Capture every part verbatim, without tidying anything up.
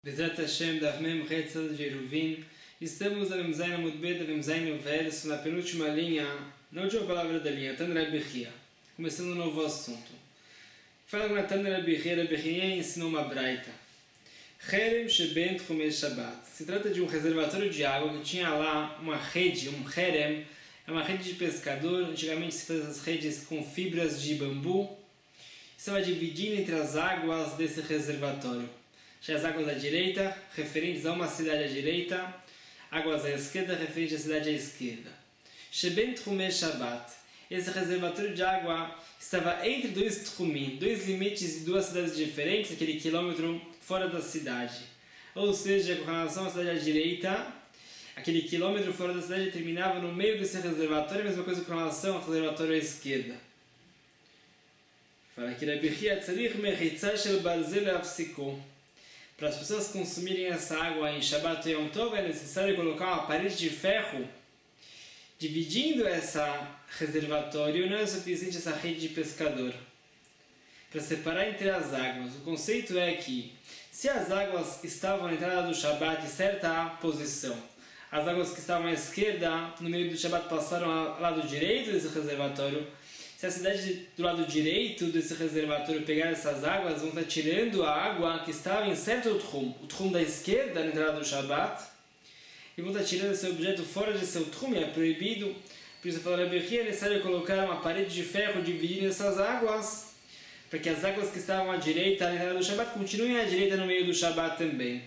Bezrat Hashem, Daf Mem Retzad de Eruvin. Estamos na Memzaina Mudbeta, Memzaina no verso, na penúltima linha, na última palavra da linha, Tana Rabbi Chia. Começando um novo assunto. Fala que na Tana Rabbi Chia, Rabbi Chia ensinou uma braita. Cherem Sheben Tchumei Shabbat. Se trata de um reservatório de água que tinha lá uma rede, um cherem, é uma rede de pescador. Antigamente se fazia essas redes com fibras de bambu. Estava dividindo entre as águas desse reservatório. Tinha as águas à direita, referentes a uma cidade à direita, águas à esquerda, referentes à cidade à esquerda. Sheben Tchumei Shabbat. Esse reservatório de água estava entre dois tchumim, dois limites de duas cidades diferentes, aquele quilômetro fora da cidade. Ou seja, com relação à cidade à direita, aquele quilômetro fora da cidade terminava no meio desse reservatório, a mesma coisa com relação ao reservatório à esquerda. Fala que Rabbi Chia tzarich mechitzah shel barzel afsiko. Para as pessoas consumirem essa água em Shabbat Yom Tov, é necessário colocar uma parede de ferro dividindo essa reservatório. Não é suficiente essa rede de pescador para separar entre as águas. O conceito é que se as águas estavam na entrada do Shabbat em certa posição, as águas que estavam à esquerda no meio do Shabbat passaram ao lado direito desse reservatório. Se a cidade do lado direito desse reservatório pegar essas águas, vão estar tirando a água que estava em certo tchum, o tchum da esquerda na entrada do Shabbat, e vão estar tirando esse objeto fora de seu tchum, é proibido. Por isso, fala Rabbi Chia, é necessário colocar uma parede de ferro dividindo essas águas, para que as águas que estavam à direita na entrada do Shabbat continuem à direita no meio do Shabbat também.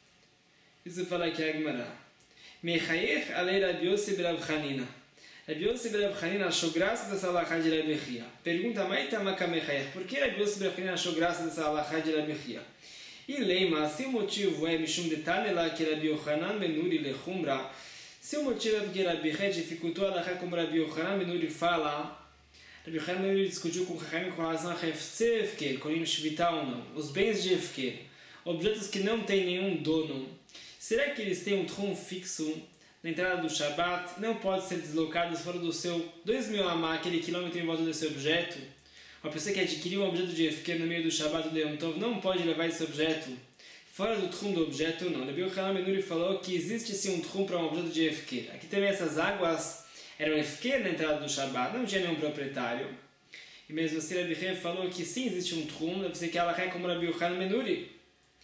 Isso fala aqui a Gemara. Mechayech alei Rabbi Yossi b'Rav Chanina. Rabbi Yossi b'Rav Chanina achou graça dessa alahá de Rabbi Chia. Pergunta, por que Rabbi Yossi b'Rav Chanina achou graça dessa alahá de Rabbi Chia? E leima, se o motivo é Mishum de Tanela, que Rabbi Yochanan Benuri lechumra, se o motivo é porque Rabbi Chia dificultou a alahá como Rabbi Yochanan Benuri fala, Rabbi Yochanan Benuri discutiu com o Chachamim com relação a Hefse Efker, Korim Shvita ou não, os bens de Efker, objetos que não têm nenhum dono. Será que eles têm um tron fixo na entrada do Shabbat, não pode ser deslocados fora do seu dois mil amá, aquele quilômetro em volta desse objeto? Uma pessoa que adquiriu um objeto de Efker no meio do Shabbat do Yom Tov não pode levar esse objeto fora do tchum do objeto, não. Rabbi Yochanan Benuri falou que existe sim um tchum para um objeto de Efker. Aqui também essas águas eram Efker na entrada do Shabbat, não tinha nenhum proprietário. E mesmo assim Rabbi Chia falou que sim existe um tchum, deve ser que ela é como Rabbi Yochanan Benuri.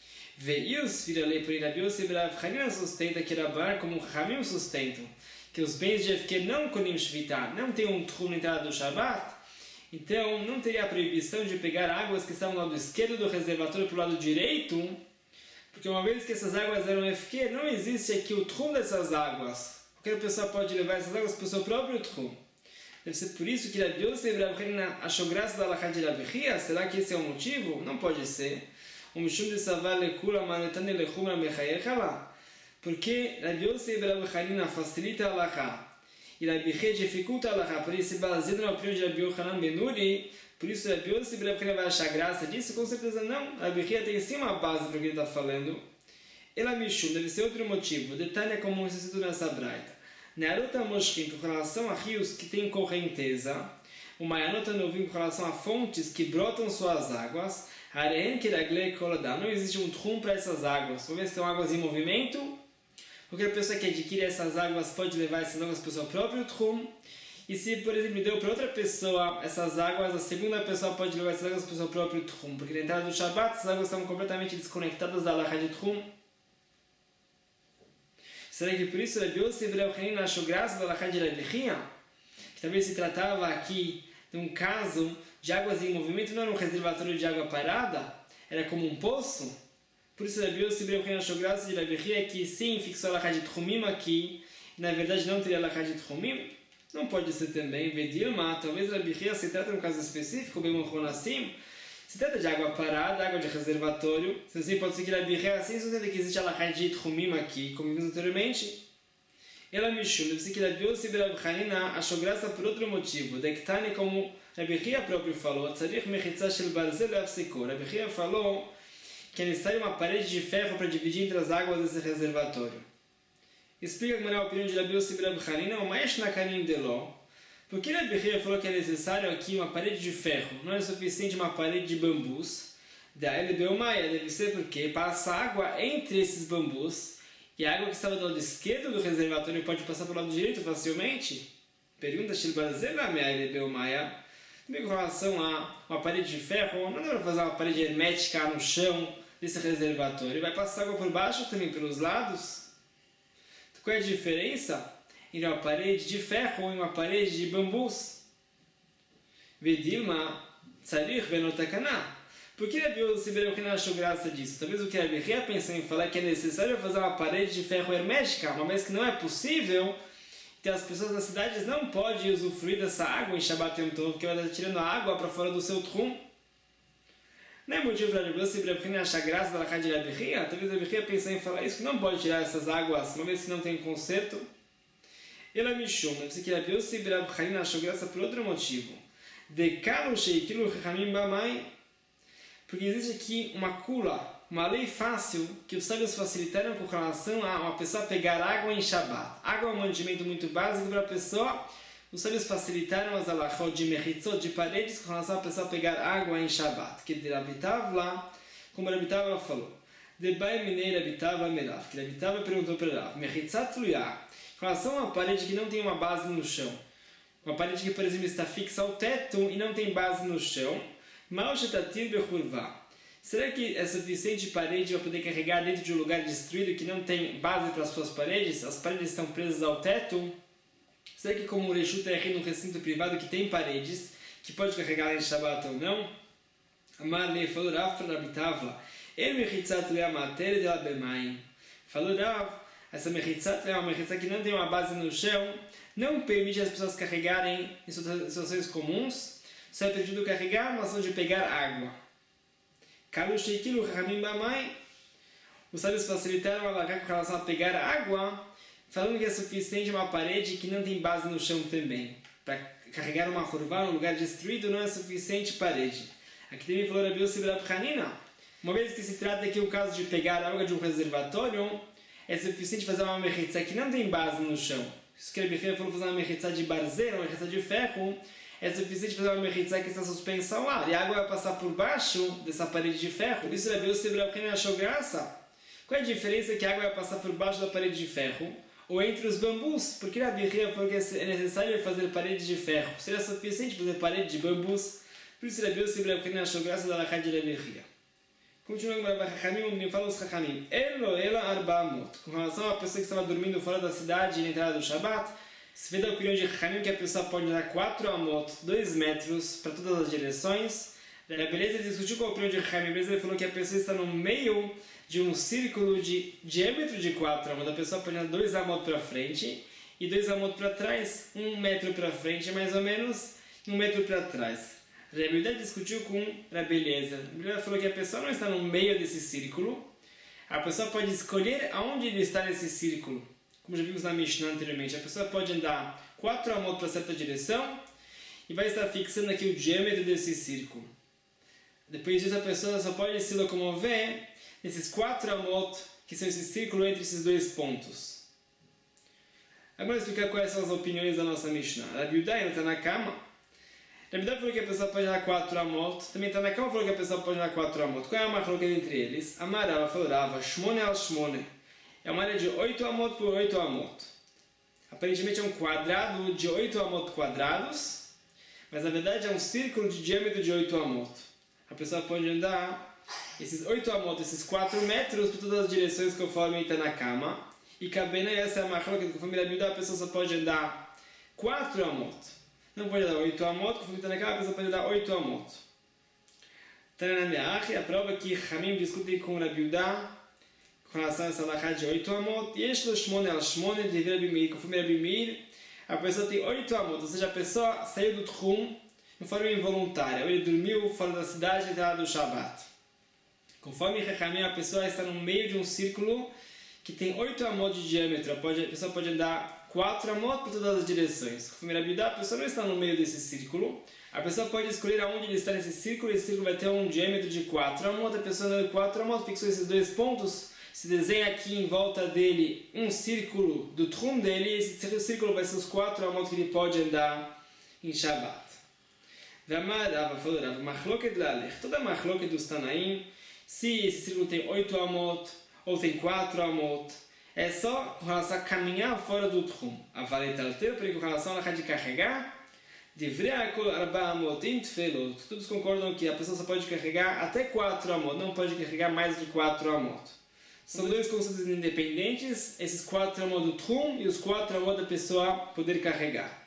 Veios, vira lei por Rabbi Yossi b'Rav Chanina sustenta que Rabbar, como o Chamim sustentam, que os bens de Efker não konim shvita, não tem um tchum na entrada do Shabbat, então não teria a proibição de pegar águas que estavam no lado esquerdo do reservatório para o lado direito, porque uma vez que essas águas eram Efker, não existe aqui o tchum dessas águas. Qualquer pessoa pode levar essas águas para o seu próprio tchum. Deve ser por isso que Rabbi Yossi b'Rav Chanina achou graça da alahá de Rabbi Chia. Será que esse é o motivo? Não pode ser. O Mishum de Savar lekula manetane lechumra mechayechala. Porque Rabbi Yossi b'Rav Chanina facilita a alahá e Rabbi Chia dificulta a alahá, por isso se baseia na opinião de Rabbi Yochanan Benuri, por isso Rabbi Yossi b'Rav Chanina vai achar graça disso? Com certeza não. Rabbi Chia tem sim uma base para o que ele está falando. Ela Mishum deve ser outro motivo. Detalhe é como se situa nessa braita. Nearota Moshkin, com relação a rios que têm correnteza, o Mayanota Novim com relação a fontes que brotam suas águas, não existe um tchum para essas águas. Uma vez que são águas em movimento, qualquer pessoa que adquire essas águas pode levar essas águas para o seu próprio tchum. E se, por exemplo, deu para outra pessoa essas águas, a segunda pessoa pode levar essas águas para o seu próprio tchum. Porque na entrada do Shabbat, essas águas estão completamente desconectadas da alahá de tchum. Será que por isso Rabbi Yossi b'Rav Chanina achou graça da alahá de Rabbi Chia? Que talvez se tratava aqui de um caso de águas em movimento, não era um reservatório de água parada, era como um poço. Por isso Rabbi Yossi b'Rav Chanina achou graça de Rabbi Chia que sim, fixou a alahá de tchumim aqui, e na verdade não teria alahá de tchumim. Não pode ser também Vedilma, talvez Rabbi Chia se trata de um caso específico, bem assim, se trata de água parada, água de reservatório. Se assim pode ser que Rabbi Chia assim sustenta que existe alahá de tchumim aqui, como vimos anteriormente. Ela Mishum, deve ser que Rabbi Yossi b'Rav Chanina achou graça por outro motivo. Dektani, como Rabbi Chia próprio falou, tzarich mechitzah shel barzel afsiko. Rabbi Chia falou que é necessário uma parede de ferro para dividir entre as águas desse reservatório. Explica como é a opinião de Rabbi Yossi b'Rav Chanina, o maesh nakanim deló. Por que Rabbi Chia falou que é necessário aqui uma parede de ferro? Não é suficiente uma parede de bambus. Daí ele Maia deve ser porque passa água entre esses bambus e a água que estava do lado esquerdo do reservatório pode passar para o lado direito facilmente. Pergunta se ele Maia. Também com relação a uma parede de ferro, não dá para fazer uma parede hermética no chão desse reservatório. Vai passar água por baixo também pelos lados. Qual é a diferença entre uma parede de ferro e uma parede de bambus? Vedilma tzarich benotakana. Por que Rabi Yossi ben Yochanan achou graça disso? Talvez o que Rabi Ria pensou em falar é que é necessário fazer uma parede de ferro hermética, uma vez que não é possível, então as pessoas das cidades não podem usufruir dessa água em Shabbat Yom Tov, porque vai estar tirando a água para fora do seu trum. Não é motivo para Rabi Yossi ben Yochanan achar graça da Lacha de Rabi Ria? Talvez Rabi Ria pensou em falar isso, que não pode tirar essas águas, uma vez que não tem conserto. Ela me chama, deve ser que Rabi Yossi ben Yochanan achou graça por outro motivo. Decalo sheikilu chachamim bamai. Porque existe aqui uma kula, uma lei fácil que os sábios facilitaram com relação a uma pessoa pegar água em Shabbat. Água é um mantimento muito básico para a pessoa. Os sábios facilitaram as alachot de mechitzot, de paredes, com relação a pessoa pegar água em Shabbat. Que de Rabitav lá, como Rabitav falou. Debai minei Rabitav melav. Que Rabitav perguntou para Rav. Mechitzat luyah. Com relação a uma parede que não tem uma base no chão. Uma parede que, por exemplo, está fixa ao teto e não tem base no chão. Será que é suficiente parede para poder carregar dentro de um lugar destruído que não tem base para as suas paredes? As paredes estão presas ao teto? Será que como o Reshut é num recinto privado que tem paredes, que pode carregar em Shabbat ou não? Amar le falou Rav para Rabitavla. El mechitzat le a matéria de la bemaim. Falou Rav, essa mechitzat é uma mechitzat que não tem uma base no chão, não permite as pessoas carregarem em situações comuns. Só é permitido carregar uma ação de pegar água. Os sábios facilitaram a lagar com relação a pegar água, falando que é suficiente uma parede que não tem base no chão também. Para carregar uma curva num lugar destruído não é suficiente parede. Aqui também falou Rabi Yossi ben Yochanan. Uma vez que se trata aqui o caso de pegar água de um reservatório, é suficiente fazer uma mechitzá que não tem base no chão. Se o Rabi Ria falou fazer uma mechitzá de barzeira, uma mechitzá de ferro, é suficiente fazer uma mechitzá que está suspensa ao ar. E a água vai passar por baixo dessa parede de ferro. Por isso Rabi Yossi ben Yochanan achou graça. Qual é a diferença que a água vai passar por baixo da parede de ferro? Ou entre os bambus? Porque Rabi Ria falou que é necessário fazer parede de ferro. Seria suficiente fazer parede de bambus? Por isso Rabi Yossi ben Yochanan achou graça da Lacha de Rabi Ria. Continuando com Rabi Chachamim, onde fala os Chachamim. Elo ela arba'amot. Com relação à pessoa que estava dormindo fora da cidade na entrada do Shabbat, se vê da opinião de Chachamim que a pessoa pode dar quatro amot, dois metros, para todas as direções. Daí a beleza discutiu com a opinião de Chachamim. A beleza falou que a pessoa está no meio de um círculo de diâmetro de quatro amot. A pessoa pode dar dois amot para frente e dois amot para trás. Um metro para frente, mais ou menos, e um metro para trás. Rabi Yehuda discutiu com Rabi Eliezer. Rabi Eliezer falou que a pessoa não está no meio desse círculo. A pessoa pode escolher aonde ele está nesse círculo. Como já vimos na Mishnah anteriormente, a pessoa pode andar quatro amot para certa direção e vai estar fixando aqui o diâmetro desse círculo. Depois disso, a pessoa só pode se locomover nesses quatro amot, que são esse círculo entre esses dois pontos. Agora, explicar quais são as opiniões da nossa Mishnah. Rabi Yehuda está na cama. Rabi Yehuda falou que a pessoa pode andar quatro amot. Também está na cama falou que a pessoa pode andar quatro amot. Qual é a marca entre eles? Amarava falou Rava, Shmone al Shmone. É uma área de oito amot por oito amot. Aparentemente é um quadrado de oito amot quadrados, mas na verdade é um círculo de diâmetro de oito amot. A pessoa pode andar esses oito amot, esses quatro metros, por todas as direções conforme está na cama. E cabena, essa é a marca que conforme Rabi Yehuda, a pessoa só pode andar quatro amot. Não pode andar oito amot, conforme está na cama, a pessoa pode andar oito amot. Tananameach, a prova que Chamim discute com Rabi Yehuda com relação a essa lacha de oito amot, e este shmone al shmone de Rabi Meir, conforme Rabi Meir, a pessoa tem oito amot, ou seja, a pessoa saiu do tchum de forma involuntária, ou ele dormiu fora da cidade e entrada do Shabbat. Conforme Chachamim, a pessoa está no meio de um círculo que tem oito amot de diâmetro, a pessoa pode andar quatro amot por todas as direções. Conforme Rabi Yehuda, a pessoa não está no meio desse círculo, a pessoa pode escolher aonde ele está nesse círculo, e esse círculo vai ter um diâmetro de quatro amot, a pessoa andando quatro amot, fixou esses dois pontos, se desenha aqui em volta dele um círculo do trum dele, e esse círculo vai ser os quatro amot que ele pode andar em Shabbat. V'amar Rava falou, Rava, machloket la'alech. Toda machloket dos Tanaim, se esse círculo tem oito amot, ou tem quatro amot, é só com relação a caminhar fora do tchum. A valeta alteira, porém com relação a de carregar, Divrei akol arba amot im tfelot. Todos concordam que a pessoa só pode carregar até quatro amot, não pode carregar mais de quatro amot. São dois conceitos independentes, esses quatro amot do tchum e os quatro amot da pessoa poder carregar.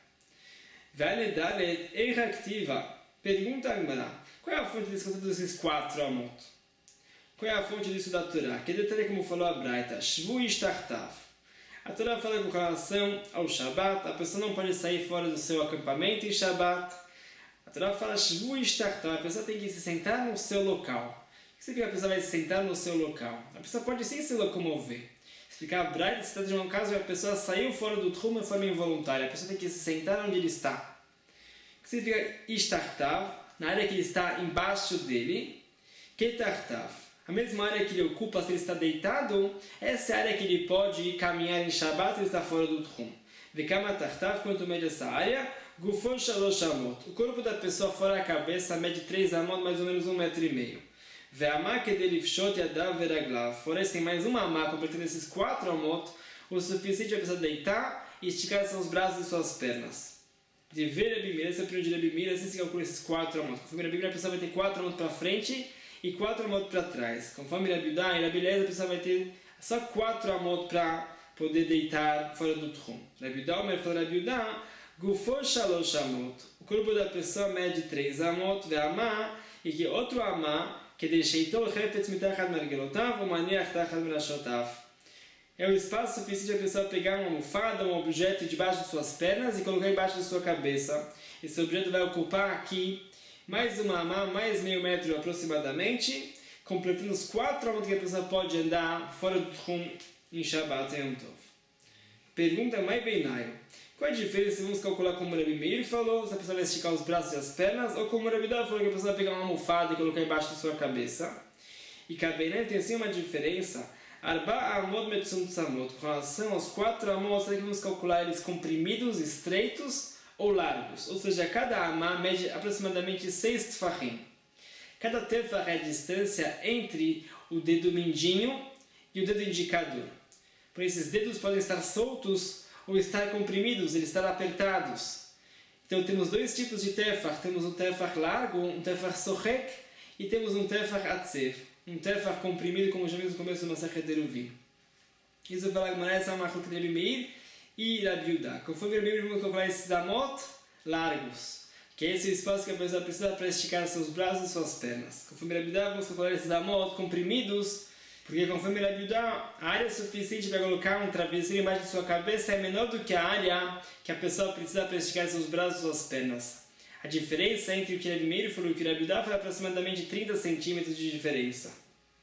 Vale dalet eiraktiva. Pergunta a Gemara, qual é a fonte desse conceito desses quatro amot? Qual é a fonte disso da Torá? Que detalhe como falou a Braita, Shvu ishtartav. A Torá fala com relação ao Shabat, a pessoa não pode sair fora do seu acampamento em Shabat. A Torá fala Shvu ishtartav, a pessoa tem que se sentar no seu local. O que significa que a pessoa vai se sentar no seu local? A pessoa pode sim se locomover. Explicar a Braita, se trata de um caso em que a pessoa saiu fora do tchum de forma involuntária. A pessoa tem que se sentar onde ele está. O que significa ishtartav? Na área que ele está embaixo dele. Ketartav. A mesma área que ele ocupa se ele está deitado, essa é a área que ele pode ir caminhar em Shabat se ele está fora do tchum. Vekama tartav, quanto mede essa área? Gufon shalosh amot. O corpo da pessoa fora a cabeça mede três amot, mais ou menos um metro e meio. Ve'amá kedelifshot yadav veraglav. Fora isso tem mais uma amá, completando esses quatro amot, o suficiente para a pessoa deitar e esticar seus braços e suas pernas. De ver a bimira, esse é o primeiro de bimira, assim se calcula esses quatro amot. Conforme a bimira, a pessoa vai ter quatro amot para frente e quatro amot para trás. Conforme Rabi Yehuda e Rabi Eliezer, a pessoa vai ter só quatro amot para poder deitar fora do tchum. Rabi Yehuda, falou Rabi Yehuda, Gufon shalosh amot. O corpo da pessoa mede três amot, ve'amá, e que outro amá, que deixeitou refetz mitachad mergelotav, umaniach tachad merashotav. É o espaço suficiente para a pessoa pegar uma almofada, um objeto debaixo de suas pernas e colocar embaixo de sua cabeça. Esse objeto vai ocupar aqui mais uma amá, mais meio metro aproximadamente, completando os quatro amot que a pessoa pode andar fora do tchum em Shabbat e Yom Tov. Pergunta mais beinaio. Qual é a diferença se vamos calcular como o Rabi Meir falou, se a pessoa vai esticar os braços e as pernas, ou como o Rabi Yehuda falou que a pessoa vai pegar uma almofada e colocar embaixo de sua cabeça? E Kabeinaim tem sim uma diferença. Arba amot metzum tzamot. Com relação aos quatro amot, será que vamos calcular eles comprimidos, estreitos ou largos? Ou seja, cada amá mede aproximadamente seis tefachim. Cada tefach é a distância entre o dedo mindinho e o dedo indicador. Por esses dedos podem estar soltos ou estar comprimidos, eles estar apertados. Então temos dois tipos de tefach. Temos um tefach largo, um tefach sochek, e temos um tefach atzev, um tefach comprimido, como já vimos no começo do Masechet Eruvin. Isso vai falar que essa é uma machlok de Rabi Meir e Rabi Yehuda. Conforme Rabi Meir, vamos calcular esses amot largos, que é esse espaço que a pessoa precisa para esticar seus braços e suas pernas. Conforme Rabi Yehuda, vamos calcular esses amot comprimidos, porque conforme Rabi Yehuda, a área suficiente para colocar um travesseiro embaixo de sua cabeça é menor do que a área que a pessoa precisa para esticar seus braços e suas pernas. A diferença entre o que Rabi Meir falou e o que Rabi Yehuda foi aproximadamente trinta centímetros de diferença.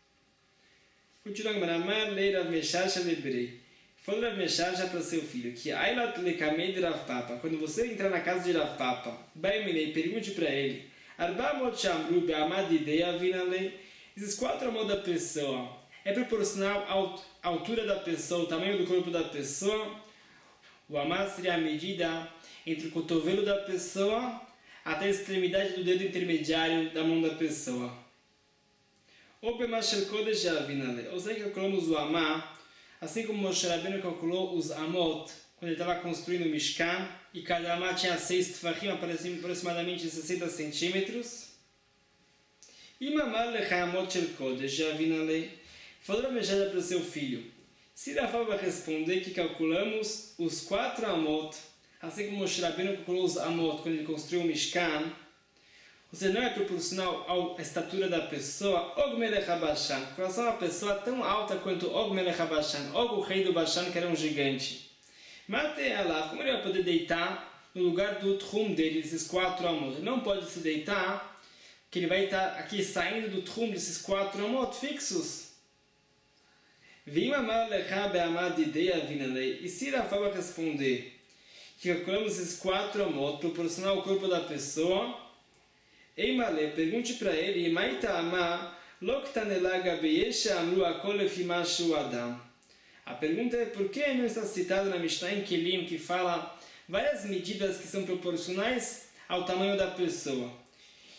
Continuando, Ramar lei Rav Mesharsha lebrei. Falou Rav Mesharsha para seu filho que Ailat lekamei de Rav Papa. Quando você entrar na casa de Rav Papa, Baiminei, pergunte para ele: Arba amot shamru be'amad ideia vinalei. Esses quatro amot da pessoa é proporcional à altura da pessoa, o tamanho do corpo da pessoa. O amad seria a medida entre o cotovelo da pessoa até a extremidade do dedo intermediário da mão da pessoa. Ou b'mashel kodesh avinale. Ou seja, calculamos o amá, assim como Moshe Rabbeinu calculou os amot, quando ele estava construindo o Mishkan, e cada amá tinha seis tefachim, aproximadamente sessenta centímetros. E mamar lecha amot shel kodesh avinale. Falou a mensagem para o seu filho: se Rafa vai responder que calculamos os quatro amot, assim como Moshe Rabbeinu calculou os amot quando ele construiu o Mishkan, ou seja, não é proporcional à estatura da pessoa, Og Melech HaBashan, com relação a uma pessoa tão alta quanto Og Melech HaBashan, Og, o rei do Bashan, que era um gigante. Mate Allah, como ele vai poder deitar no lugar do tchum dele, desses quatro amot? Ele não pode se deitar, porque ele vai estar aqui saindo do tchum desses quatro amot fixos. E se Rafa vai responder que calculamos esses quatro amot proporcional ao corpo da pessoa, Eimale, pergunte para ele: a pergunta é por que não está citado na Mishnah em Kelim, que fala várias medidas que são proporcionais ao tamanho da pessoa.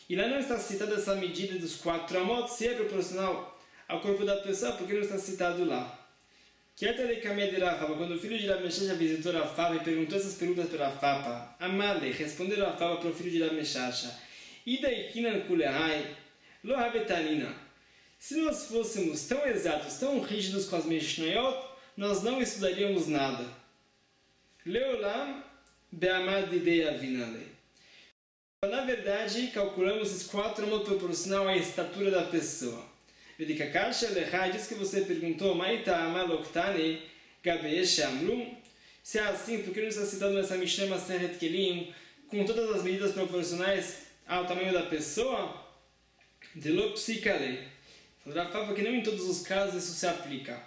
E lá não está citada essa medida dos quatro amot, se é proporcional ao corpo da pessoa, porque não está citado lá. Que até de Kameh de Rafapa, quando o filho de Rav Meshacha visitou Rafapa e perguntou essas perguntas para Rafapa, Amale, respondeu Rafapa para o filho de Rav Meshacha, Ida ikinan kulehai, lo havetanina. Se nós fôssemos tão exatos, tão rígidos com as Mishnayot, nós não estudaríamos nada. Leolam be'amad idei avinale. Na verdade, calculamos esses quatro amot proporcional à estatura da pessoa. Vedikakasha lechai, diz que você perguntou, Maita amaloktane gabeesh amru. Se é assim, por que não está citado nessa Mishnah Maseret Kelim, com todas as medidas proporcionais ao tamanho da pessoa? De lo psikale. Rafa, porque não em todos os casos isso se aplica.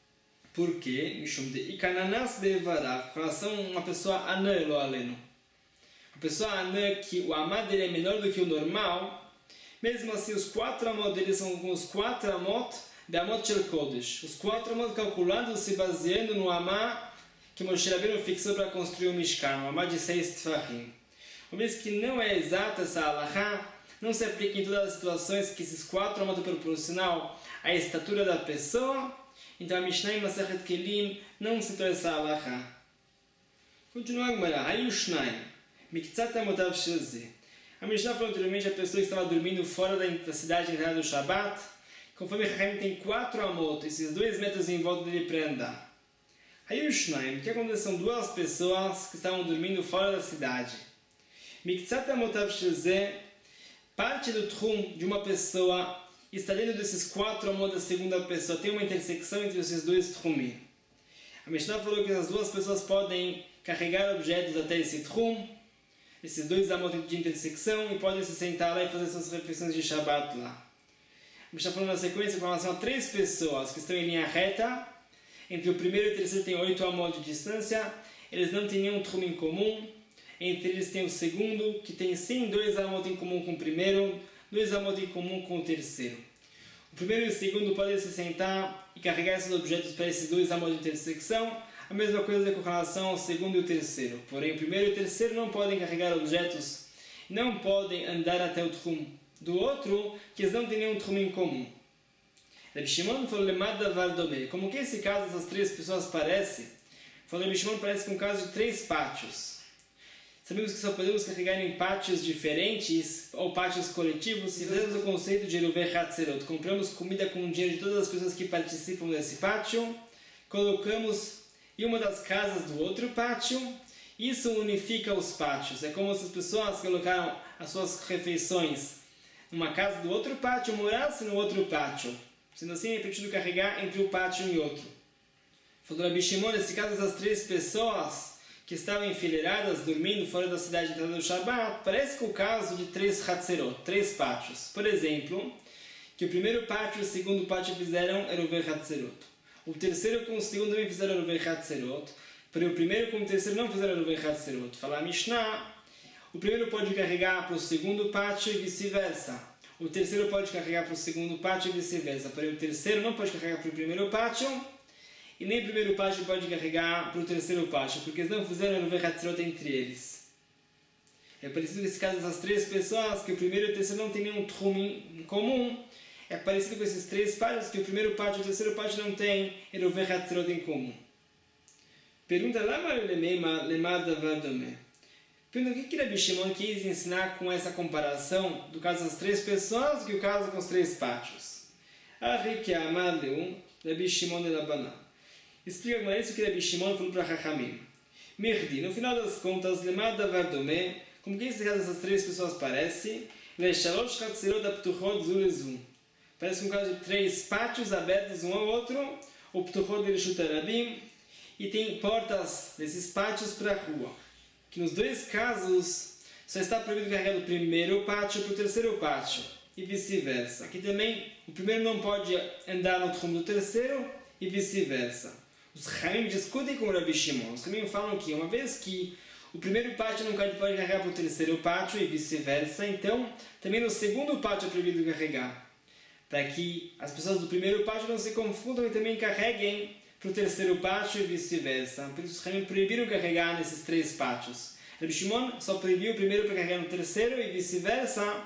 Por quê? Mishum de ikananas devarav, com relação a uma pessoa anã lo aleno. Uma pessoa anã que o amad dele é menor do que o normal, mesmo assim os quatro amot dele são com os quatro amot de amot shel kodesh. Os quatro amot calculados se baseando no amá que Moshe Rabbeinu fixou para construir o Mishkan, o amá de seis tfachim. Uma vez que não é exata essa alahá, não se aplica em todas as situações que esses quatro amot é proporcional à estatura da pessoa, então a Mishnah em Masechet Kelim não citou essa alahá. Continua a Gemara, Hayushnaim, Miktzat amotav shel zeh. A Mishnah falou anteriormente a pessoa que estava dormindo fora da cidade entrada do Shabat, conforme Chachamim tem quatro amot, esses dois metros em volta dele para andar. Hayushnaim, o que aconteceu? São duas pessoas que estavam dormindo fora da cidade. Miktzat amotav shel zeh, parte do tchum de uma pessoa está dentro desses quatro amot da segunda pessoa. Tem uma intersecção entre esses dois tchumim. A Mishnah falou que as duas pessoas podem carregar objetos até esse tchum, esses dois amot de intersecção, e podem se sentar lá e fazer suas refeições de Shabbat lá. A Mishnah falou na sequência com relação a três pessoas que estão em linha reta, entre o primeiro e o terceiro tem oito amot de distância, eles não têm nenhum tchum em comum. Entre eles tem o segundo, que tem sim dois amot em comum com o primeiro, dois amot em comum com o terceiro. O primeiro e o segundo podem se sentar e carregar esses objetos para esses dois amot de intersecção. A mesma coisa com relação ao segundo e o terceiro. Porém, o primeiro e o terceiro não podem carregar objetos, não podem andar até o tchum do outro, que eles não têm nenhum tchum em comum. Rabbi Shimon falou, Lemad davar domeh. Como que esse caso dessas três pessoas parece? Falou, Rabbi Shimon parece com um caso de três pátios. Sabemos que só podemos carregar em pátios diferentes ou pátios coletivos se fizermos o conceito de Eruvei Hatzerot. Compramos comida com o dinheiro de todas as pessoas que participam desse pátio, colocamos em uma das casas do outro pátio, isso unifica os pátios. É como se as pessoas colocaram as suas refeições numa casa do outro pátio, morassem no outro pátio. Sendo assim, é permitido carregar entre um pátio e outro. Falou Rabbi Shimon, nesse caso, essas três pessoas que estavam enfileiradas, dormindo fora da cidade entrada do Shabat, parece com o caso de três Hatzerot, três pátios. Por exemplo, que o primeiro pátio e o segundo pátio fizeram Eruvei Hatzerot. O terceiro com o segundo também fizeram Eruvei Hatzerot. Porém, o primeiro com o terceiro não fizeram Eruvei Hatzerot. Fala a Mishnah, o primeiro pode carregar para o segundo pátio e vice-versa. O terceiro pode carregar para o segundo pátio e vice-versa. Porém, o terceiro não pode carregar para o primeiro pátio e nem o primeiro pátio pode carregar para o terceiro pátio, porque eles não fizeram Eruvei Hatzerot entre eles. É parecido nesse caso dessas três pessoas, que o primeiro e o terceiro não têm nenhum tchum em comum. É parecido com esses três pátios, que o primeiro pátio e o terceiro pátio não têm Eruvei Hatzerot em comum. Pergunta lá, Lemad davar domeh. Pergunta, o que Rabbi Shimon quis ensinar com essa comparação do caso das três pessoas e o caso com os três pátios? Arri amar leum, Rabbi Shimon de Labanan. Explica agora isso que Rabbi Shimon falou para Chachamim. Merdi, no final das contas, Lemad davar domeh, como que esse caso dessas três pessoas parece? Leshalosh Hatzerot aptuchot zu lezu. Parece um caso de três pátios abertos um ao outro, o ptuchot de Reshut Harabim, e tem portas desses pátios para a rua. Que nos dois casos só está proibido carregar do primeiro pátio para o terceiro pátio, e vice-versa. Aqui também o primeiro não pode andar no tchum do terceiro, e vice-versa. Os Chachamim discutem com o Rabbi Shimon. Os Chachamim falam que uma vez que o primeiro pátio não pode carregar para o terceiro pátio, e vice-versa, então também no segundo pátio é proibido carregar. Para que as pessoas do primeiro pátio não se confundam e também carreguem para o terceiro pátio e vice-versa. Por isso os Chachamim proibiram carregar nesses três pátios. Rabbi Shimon só proibiu o primeiro para carregar no terceiro e vice-versa,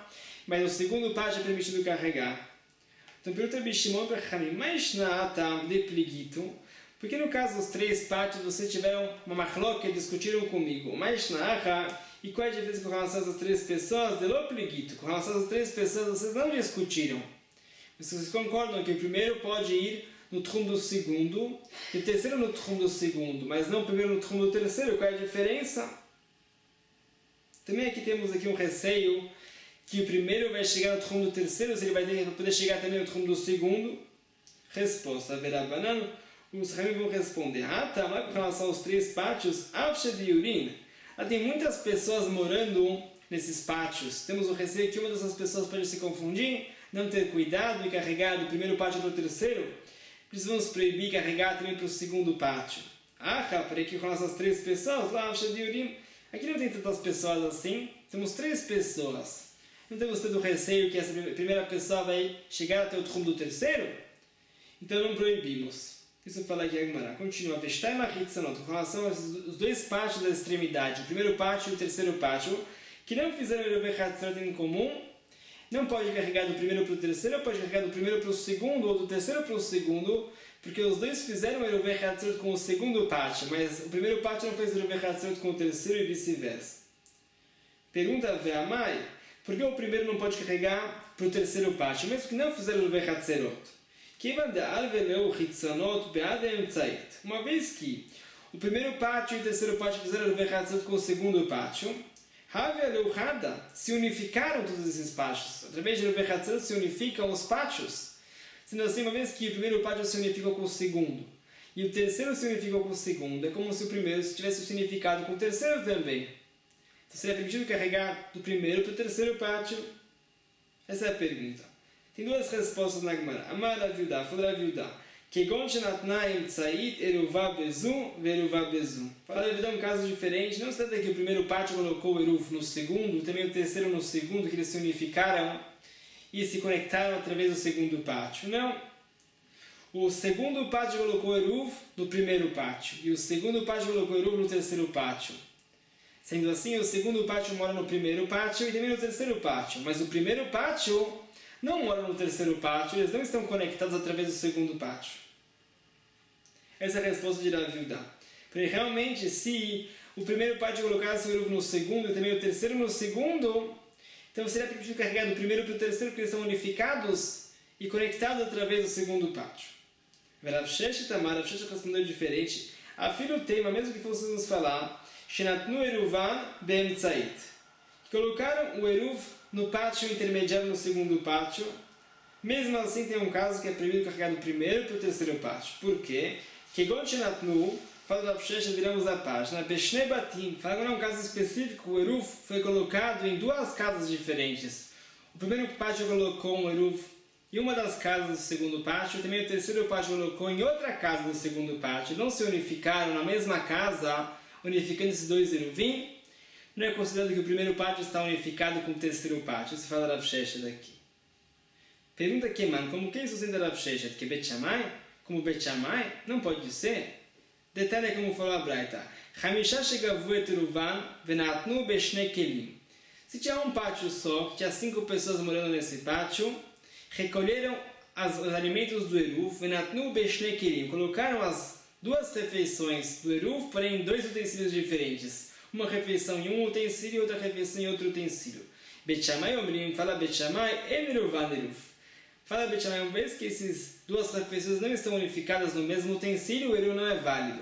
mas no segundo pátio é permitido carregar. Então pergunta Bishimon para Hamim, mas na tam de pligito, porque no caso dos três pátios vocês tiveram uma machloca e discutiram comigo, mas na aha, e qual é a diferença com relação às três pessoas? De lo pligito, com relação às três pessoas vocês não discutiram. Vocês concordam que o primeiro pode ir no trum do segundo, e o terceiro no trum do segundo, mas não o primeiro no trum do terceiro, qual é a diferença? Também aqui temos aqui um receio que o primeiro vai chegar no trum do terceiro, se ele vai ter que poder chegar também no trum do segundo. Resposta, haverá banana. Os Ramim vão responder, ah tá, mas com relação aos três pátios, Avshe de Yurin, tem muitas pessoas morando nesses pátios. Temos o receio que uma dessas pessoas pode se confundir, não ter cuidado e carregar do primeiro pátio para o terceiro. Precisamos proibir carregar também para o segundo pátio. Ah, tá, para aqui com relação às três pessoas, lá Avshe de Yurin, aqui não tem tantas pessoas assim, temos três pessoas. Não temos tanto receio que essa primeira pessoa vai chegar até o trum do terceiro? Então não proibimos. Isso fala aqui a Gemara. Continua. Vestai Mahitzanot, com relação aos dois pátios da extremidade, o primeiro pátio e o terceiro pátio, que não fizeram o Eruv Hatzerot em comum, não pode carregar do primeiro para o terceiro, ou pode carregar do primeiro para o segundo, ou do terceiro para o segundo, porque os dois fizeram o Eruv Hatzerot com o segundo pátio, mas o primeiro pátio não fez o Eruv Hatzerot com o terceiro e vice-versa. Pergunta Ve'amai, por que o primeiro não pode carregar para o terceiro pátio, mesmo que não fizeram o Eruv Hatzerot? Uma vez que o primeiro pátio e o terceiro pátio fizeram o Eruv Hatzerot com o segundo pátio, se unificaram todos esses pátios. Através do Eruv Hatzerot se unificam os pátios. Sendo assim, uma vez que o primeiro pátio se unificou com o segundo e o terceiro se unificou com o segundo, é como se o primeiro tivesse se unificado com o terceiro também. Então seria permitido carregar do primeiro para o terceiro pátio? Essa é a pergunta. Tem duas respostas na Gemara. Amar Raviuda, falou Raviuda. Kegon shenatnaim tzait eruvah bezu veruvah bezu. Fala Raviuda um caso diferente. Não se trata que o primeiro pátio colocou o eruv no segundo, também o terceiro no segundo, que eles se unificaram e se conectaram através do segundo pátio. Não. O segundo pátio colocou o eruv no primeiro pátio e o segundo pátio colocou o eruv no terceiro pátio. Sendo assim, o segundo pátio mora no primeiro pátio e também no terceiro pátio. Mas o primeiro pátio não moram no terceiro pátio, eles não estão conectados através do segundo pátio. Essa é a resposta de Raviuda. Porque realmente, se o primeiro pátio colocasse o eruv no segundo e também o terceiro no segundo, então seria permitido carregar do primeiro para o terceiro, porque eles são unificados e conectados através do segundo pátio. Rav Sheshet Amar, Rav Sheshet respondeu diferente. Afilo tema, mesmo que fôssemos falar, Shenatnu eruvan be'emtzait. Colocaram o eruv no pátio intermediário no segundo pátio, mesmo assim tem um caso que é proibido carregar do primeiro para o terceiro pátio. Por quê? Kegon shenatnu, fala do Avshesh, viramos a página, Beshnei batim, fala agora um caso específico, o eruv foi colocado em duas casas diferentes. O primeiro pátio colocou um eruv em uma das casas do segundo pátio, e também o terceiro pátio colocou em outra casa do segundo pátio. Não se unificaram na mesma casa, unificando esses dois eruvim. Não é considerado que o primeiro pátio está unificado com o terceiro pátio. Isso fala Rav Sheshet daqui. Pergunta aqui, mano, como que isso sendo Rav Sheshet? Que Bet Shammai? Como Bet Shammai? Não pode ser. Detalhe como falou a Braita. Hamisha shegavu et eruvan venatnu beshne kelim. Se tinha um pátio só, que tinha cinco pessoas morando nesse pátio, recolheram as, os alimentos do eruv, venatnu beshne kelim. Colocaram as duas refeições do eruv, porém em dois utensílios diferentes. Uma refeição em um utensílio e outra refeição em outro utensílio. Bet Shammai Omrim, fala Bet Shammai, Emeruvan Eruv. Fala Bet Shammai, uma vez que essas duas refeições não estão unificadas no mesmo utensílio, o Eruv não é válido.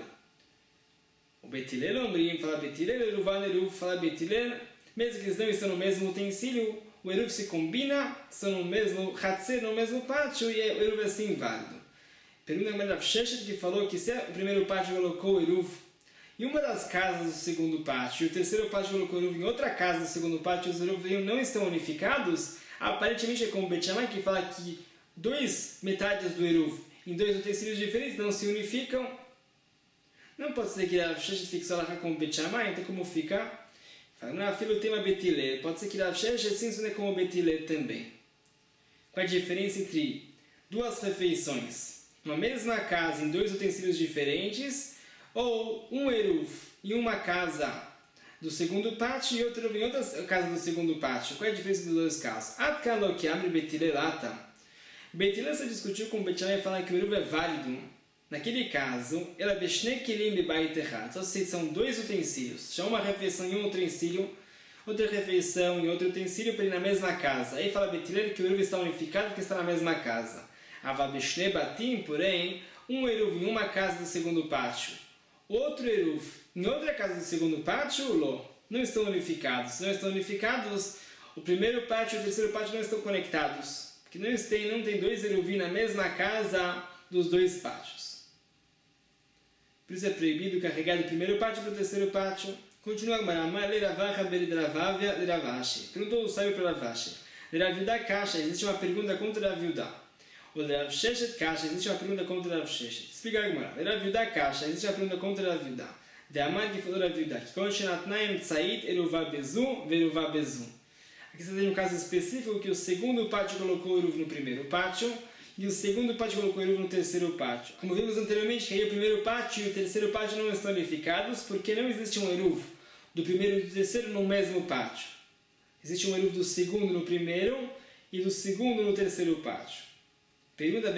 O Bet Hillel Omrim, fala Bet Hillel, Eruvan Eruv, fala Bet Hillel, mesmo que eles não estão no mesmo utensílio, o Eruv se combina, estão no mesmo Hatzer, no mesmo pátio, e o Eruv é assim válido. Pergunta a Rav Sheshet, que falou que se o primeiro pátio colocou o Eruv em uma das casas do segundo pátio, e o terceiro pátio colocou o eruv em outra casa do segundo pátio, os eruvim não estão unificados, aparentemente é como Bet Shammai, que fala que duas metades do eruv em dois utensílios diferentes não se unificam. Não pode ser que Rav Sheshet fixou lá como Bet Shammai, então como fica? Fala, não, filho, tema Bet Hillel. Pode ser que Rav Sheshet sim ensina como Bet Hillel também. Qual a diferença entre duas refeições? Uma mesma casa em dois utensílios diferentes, ou um eruv em uma casa do segundo pátio e outro eruv em outra casa do segundo pátio. Qual é a diferença dos dois casos? Atkalo que abre betilelata. Betilelata discutiu com Betilel e fala que o eruv é válido. Naquele caso, ela beshne kelim bebait echad. Só se são dois utensílios. Se uma refeição em um utensílio, outra refeição em outro utensílio para ir na mesma casa. Aí fala Betilel que o eruv está unificado porque está na mesma casa. Ava beshne batim, porém, um eruv em uma casa do segundo pátio, outro eruv em outra casa do segundo pátio, lo, não estão unificados. Se não estão unificados, o primeiro pátio e o terceiro pátio não estão conectados. Porque não tem, não tem dois eruvim na mesma casa dos dois pátios. Por isso é proibido carregar do primeiro pátio para o terceiro pátio. Continua a Gemara. Perguntou o sábio para Ravashi. Leraviudá Kasha, existe uma pergunta contra Raviudá. O Lerav Sheshet Kasha, existe uma pergunta contra Rav Sheshet. Explica a Gemara. Leraviudá Kasha, existe uma pergunta contra Raviudá. De Amar que falou Raviudá. Que quando Shenatnaim Tzait Eruvá Bezu, Veruvá Bezu. Aqui você tem um caso específico que o segundo pátio colocou o eruv no primeiro pátio e o segundo pátio colocou o eruv no terceiro pátio. Como vimos anteriormente, que aí o primeiro pátio e o terceiro pátio não estão unificados porque não existe um eruv do primeiro e do terceiro no mesmo pátio. Existe um eruv do segundo no primeiro e do segundo no terceiro pátio. Pergunta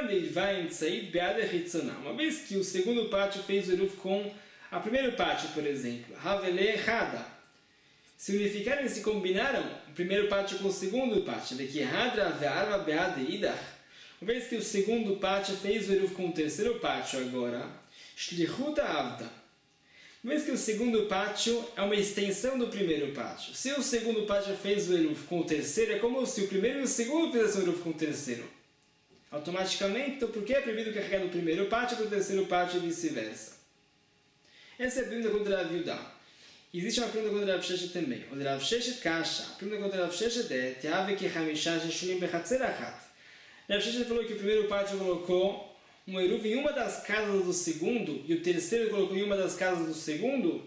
uma vez que o segundo pátio fez o eruv com o primeiro pátio, por exemplo, Havele Hada. Se unificaram e se combinaram o primeiro pátio com o segundo pátio, de que Hadra ve'arva be'ad idach. Uma vez que o segundo pátio fez o eruv com o terceiro pátio agora, Shlichuta avda. Uma vez que o segundo pátio é uma extensão do primeiro pátio. Se o segundo pátio fez o eruv com o terceiro, é como se o primeiro e o segundo fizessem o eruv com o terceiro. Automaticamente, então por que é proibido carregar do primeiro pátio para o terceiro pátio e vice-versa? Essa é a pergunta contra a Raviudá. Existe uma pergunta contra Rav Sheshet também. O Rav Sheshet Kasha. A pergunta contra Rav Sheshet é Teave que Hamisha Sheshulim Bechatzer Achat. Rav Sheshet falou que o primeiro pátio colocou um eruv em uma das casas do segundo e o terceiro colocou em uma das casas do segundo.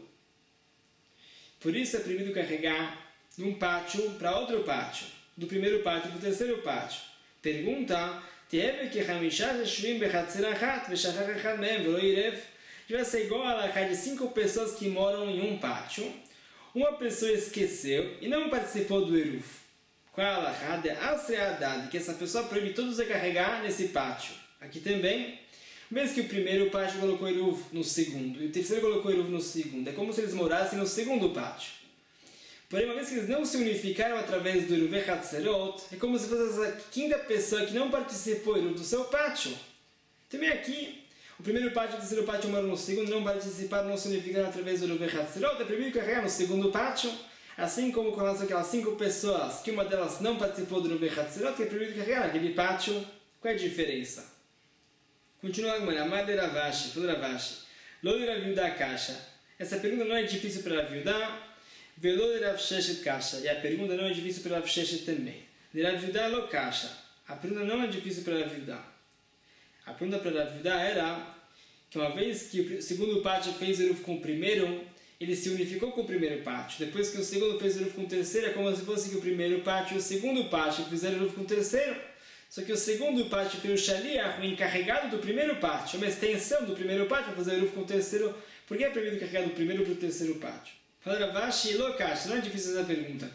Por isso é proibido carregar de um pátio para outro pátio. Do primeiro pátio para o terceiro pátio. Pergunta Teave que Hamisha Sheshulim Bechatzer Achat Veshachach Echad Mehem Velo Irev. Vai ser igual a alahá de cinco pessoas que moram em um pátio. Uma pessoa esqueceu e não participou do eruv. Qual é a alahá de Asreadad? Que essa pessoa proíbe todos a carregar nesse pátio. Aqui também, mesmo que o primeiro pátio colocou eruv no segundo e o terceiro colocou eruv no segundo, é como se eles morassem no segundo pátio. Porém, uma vez que eles não se unificaram através do eruv Hatzerot, é como se fosse essa quinta pessoa que não participou do eruv do seu pátio. Também aqui, o primeiro pátio e o terceiro pátio moram no segundo, não participaram, não se unificaram através do eruv Hatzerot, é proibido carregar no segundo pátio, assim como com relação àquelas cinco pessoas, que uma delas não participou do eruv Hatzerot, que é proibido carregar naquele pátio. Qual é a diferença? Continua a Gemara, Amar de Ravashi, falou Ravashi, Lo de Raviudá Kasha. Essa pergunta não é difícil para Raviudá, Velo de Rav Sheshet Kasha. E a pergunta não é difícil para Rav Sheshet também. De Raviudá Lo Kasha. A pergunta não é difícil para Raviudá. A pergunta para Raviudá era que uma vez que o segundo pátio fez o eruv com o primeiro, ele se unificou com o primeiro pátio. Depois que o segundo fez o eruv com o terceiro, é como se fosse que o primeiro pátio e o segundo pátio fizeram o eruv com o terceiro. Só que o segundo pátio foi o shaliach, o encarregado do primeiro pátio, uma extensão do primeiro pátio para fazer o eruv com o terceiro. Por que é proibido carregar do primeiro para o terceiro pátio? Fala Ravashi, Lokash, não é difícil essa pergunta.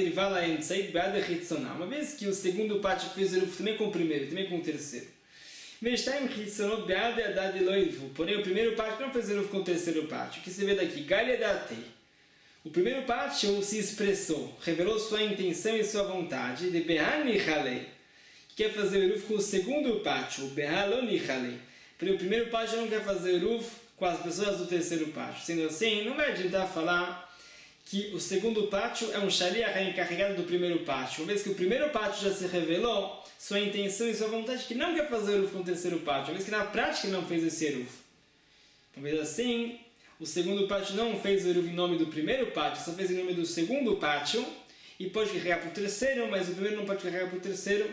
Uma vez que o segundo pátio fez o eruv também com o primeiro, também com o terceiro. Porém, o primeiro pátio não fez eruv com o terceiro pátio. O que se vê daqui? O primeiro pátio se expressou, revelou sua intenção e sua vontade de que quer fazer eruv com o segundo pátio, o Porém, o primeiro pátio não quer fazer eruv com as pessoas do terceiro pátio. Sendo assim, não vai adiantar falar que o segundo pátio é um shaliach encarregado do primeiro pátio. Uma vez que o primeiro pátio já se revelou sua intenção e sua vontade que não quer fazer eruv com o terceiro pátio, uma vez que na prática não fez esse eruv. Uma vez assim, o segundo pátio não fez o eruv em nome do primeiro pátio, só fez em nome do segundo pátio, e pode carregar para o terceiro, mas o primeiro não pode carregar para o terceiro.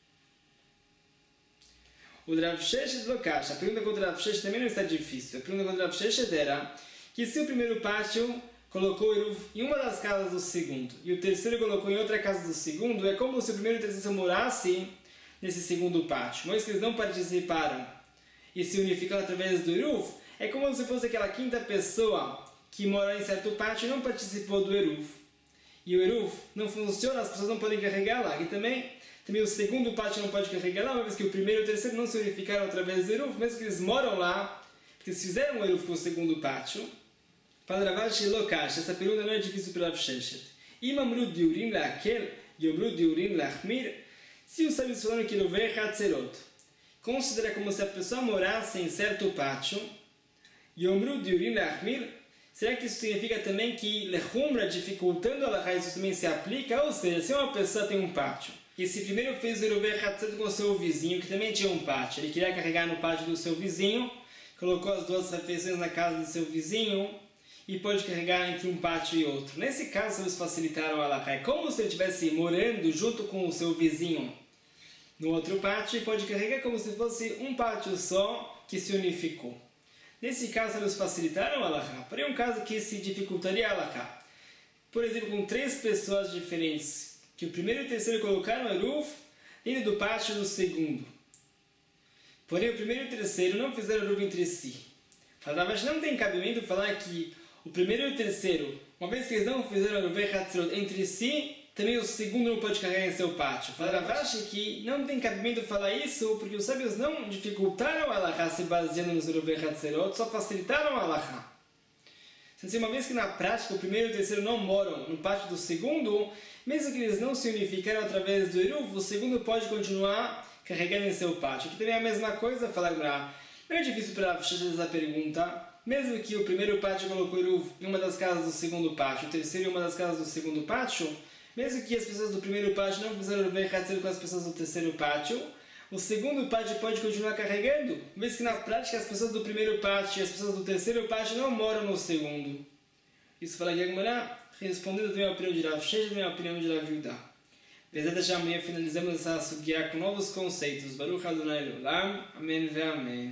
O Rav Sheshet Lokash, a pergunta contra o Rav Sheshet também não está difícil. A pergunta contra o Rav Sheshet era que se o primeiro pátio colocou o eruv em uma das casas do segundo e o terceiro colocou em outra casa do segundo, é como se o primeiro e o terceiro morassem nesse segundo pátio. Mas que eles não participaram e se unificaram através do eruv, é como se fosse aquela quinta pessoa que mora em certo pátio não participou do Eruv. E o Eruv não funciona, as pessoas não podem carregar lá. E também, também o segundo pátio não pode carregar lá, uma vez que o primeiro e o terceiro não se unificaram através do Eruv, mesmo que eles moram lá, porque eles fizeram o Eruv com o segundo pátio. Fala Ravashi Lokash, essa pergunta não é difícil para Rav Sheshet. Imamru diurim la'akel, yomru diurim la'achmir. Se os sábios falaram que Lovei Hatzerot considera como se a pessoa morasse em certo pátio, yomru diurim la'achmir, será que isso significa também que lechumra, dificultando a Laha, isso também se aplica? Ou seja, se uma pessoa tem um pátio, e se primeiro fez o Lovei Hatzerot com o seu vizinho, que também tinha um pátio, ele queria carregar no pátio do seu vizinho, colocou as duas refeições na casa do seu vizinho, e pode carregar entre um pátio e outro. Nesse caso, eles facilitaram a Laha. É como se ele estivesse morando junto com o seu vizinho no outro pátio e pode carregar como se fosse um pátio só que se unificou. Nesse caso, eles facilitaram a Laha. Porém, um caso que se dificultaria a Laha. Por exemplo, com três pessoas diferentes, que o primeiro e o terceiro colocaram o Eruv dentro do pátio do segundo. Porém, o primeiro e o terceiro não fizeram Eruv entre si. Mas não tem cabimento falar que o primeiro e o terceiro, uma vez que eles não fizeram o Lovei Hatzerot entre si, também o segundo não pode carregar em seu pátio. Fala Ravashi que não tem cabimento falar isso, porque os sábios não dificultaram a Laha se baseando no Lovei Hatzerot, só facilitaram a Laha. Assim, uma vez que na prática o primeiro e o terceiro não moram no pátio do segundo, mesmo que eles não se unificaram através do Eruv, o segundo pode continuar carregando em seu pátio. Aqui também é a mesma coisa, falar não é difícil para fazer essa pergunta. Mesmo que o primeiro pátio colocou Eruv em uma das casas do segundo pátio, o terceiro em uma das casas do segundo pátio, mesmo que as pessoas do primeiro pátio não fizeram Lovei Hatzerot com as pessoas do terceiro pátio, o segundo pátio pode continuar carregando, mesmo que na prática as pessoas do primeiro pátio e as pessoas do terceiro pátio não moram no segundo. Isso fala aqui agora, respondendo também a opinião de Rav Sheshet e a opinião de Rav Yehuda. Bezerra já amanhã finalizamos essa sugiá com novos conceitos. Baruch Adonai Olam. Amém ve amém.